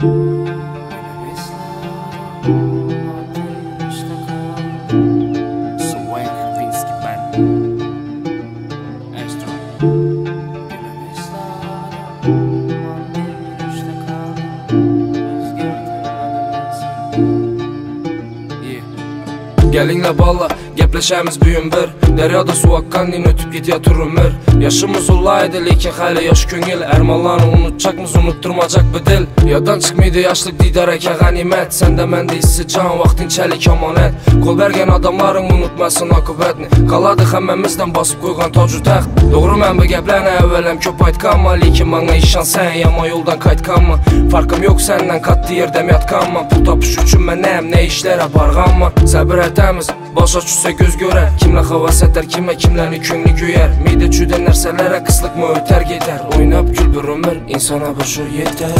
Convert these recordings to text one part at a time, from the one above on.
Gelinle balla, gepleşemiz büyün bir Deryada su akkan din ötüp gidiyor ömür Yaşımız olaydı lekin hayli yaş köngil Ermallarını unutacakmız unutturmacak bir dil Yadan çıkmaydı yaşlık didar eke ganimet Sende mende hissi can vaktin çelik amanet Kol bergen adamların unutmasın akıbetini Qaladı həmmemizden basıp koygan tacu taxt Doğru mən bu gəpləni əvvələm köp aytqanma Lekin bana işan sen yama yoldan qaytqanma Farkım yok senden katlı yerdəm yatqanma Pul tapış üçün mən nəyəm nə işlərə barğanma Səbir etəmiz başa düşsə göz görər Kimlə havas etər kimləni köngli göyər Meydə çüdən nərsələrə qıslıq mı ötər gedər Oynab gül bir ömür insana boşur yetər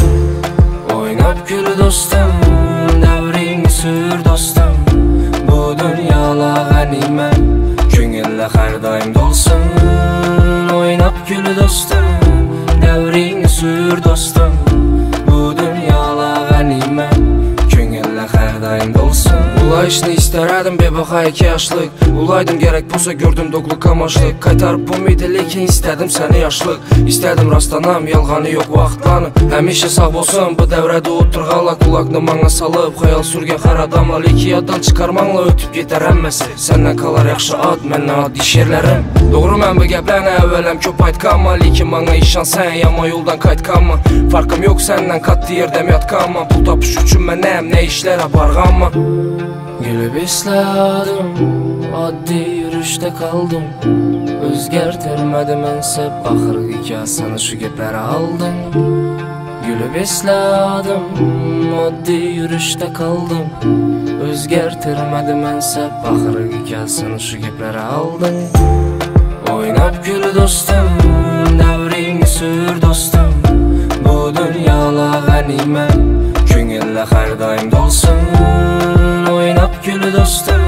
Oynab gül dostum Dəvrini sür dostum Bu dünyala qənimət Köngillə hər daim dolsun Oynab gül dostum Dəvrini sür dostum Bu dünyala qənimət Köngillə hər daim dolsun Ulayışını istərədim bebaxa 2 yaşlıq Ulaydım gerek bulsa gördüm doğluk amaçlıq Qaytarıb bu meydə lekin istədim səni yaşlıq İstədim rastlanam yalğanı yok vaxtlanı Həmişə sağ olsun bu dəvrədə oturğala Qulaqını mana salıb xəyal sürgən xər adamla Leki yaddan çıxarmanla ötüb gedər əmməsi Səndən qalar yaxşı ad məndən ad iş yerlərim Doğru mən bu gəpləni əvvələm köp aytqanma Lekin mana işan sən yama yoldan qaytqanma Farkım yok səndən katlı yerdəm yatqanma Pul tapış üçün mən nəyəm nə işlərə barğanma Gülüb isladım, addi yürüşdə qaldım Özgərtirmədi mənsə baxırıq ikasını şu gepləri aldın Gülüb isladım, addi yürüşdə qaldım Özgərtirmədi mənsə baxırıq ikasını şu gepləri aldın Oynab gül dostum, dəvrini sür dostum Bu dünyala qənimət Köngillə hər daim dolsun Oynab gül dostum